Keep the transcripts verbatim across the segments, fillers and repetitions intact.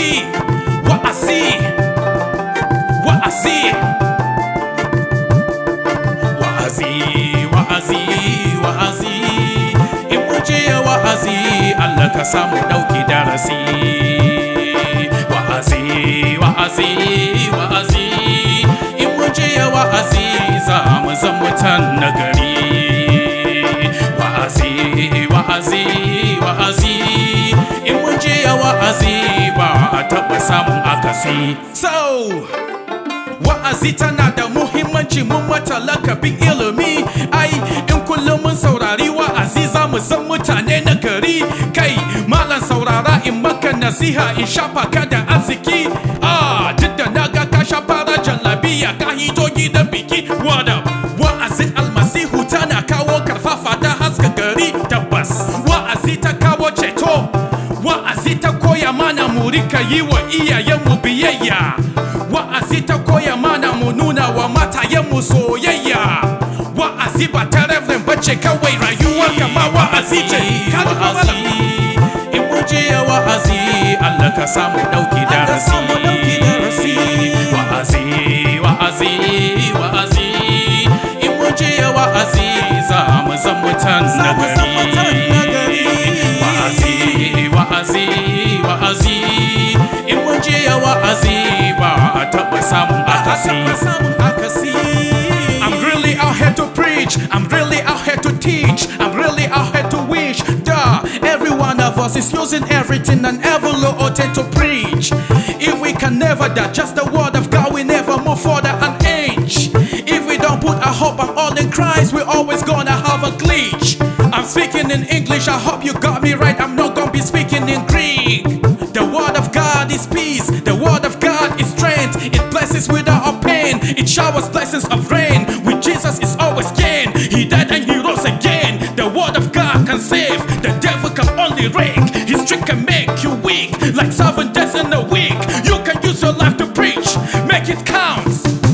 wa'azi, wa'azi, wa'azi, wa'azi, wa'azi, wa'azi. In mun je wa'azi, Allah ka samu ɗauki darasi. Wa'azi, wa'azi, wa'azi. In mun je wa'azi, za mu zama mutan nagari. Wa'azi, wa'azi, wa'azi. In mun je wa'azi, ba a taɓa samun akasi. So, wa'azi tana da muhimmanci, mun mata lakabin ilimi. Ai, in kullum mun saurari wa'azi, za mu san mutane na gari. Kai, malam saurara in maka nasiha, in shafa ka da arziki. Ah, duk da na ga ka shafa rajan labiya, ka hito gidan biki. What up? Wa'azin almasihu tana kawo karfafa ta haska gari. Tabbas, wa'azi ta kawo ceto. Wa'azi ta koya mana mu rika yi wa iyayenmu biyayya. Wa'azi ta koya mana mu nuna wa matayenmu soyayya. Wa'azi ba ta reverend bace kawai rayuwar kama wa'azi ce. Wa'azi, in mun je wa'azi, Allah ka samu ɗauki darasi. Wa'azi, wa'azi, wa'azi. In mun je wa'azi, za mu zama mutan nagari. Wa'azi, wa'azi, wa'azi. In mun je wa'azi, ba a taɓa samun akasi. I'm really out here to preach. I'm really out here to teach. I'm really out here to wish. Duh, every one of us is using everything and every law to preach. If we can never digest the word of God, we never move further an inch. If we don't put our hope and all in Christ, we're always gonna have a glitch. I'm speaking in English, I hope you got me right. I'm not gonna be speaking in Greek. The word of God is peace. The word of God is strength. It blesses without pain. It showers blessings of rain. With Jesus is always gain. He died and he rose again. The word of God can save. The devil can only rake. His trick can make you weak. Like seven days in a week. You can use your life to preach. Make it count.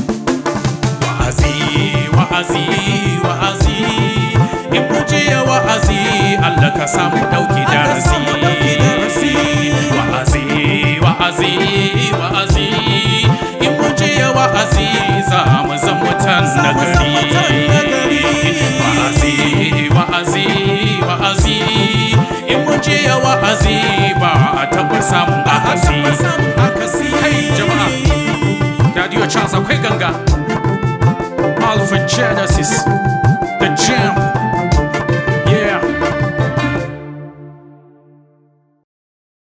Wa'azi, wa'azi, wa'azi. In mun je wa'azi, Allah ka samu ɗauki darasi. Wa'azi, wa'azi, wa'azi. In mun je wa'azi, za mu zama mutan nagari. Wa'azi, wa'azi, wa'azi. In mun je wa'azi, ba a taɓa samun akasi. Hey jama'a, Radio Charles akwai ganga. Alpha Genesis.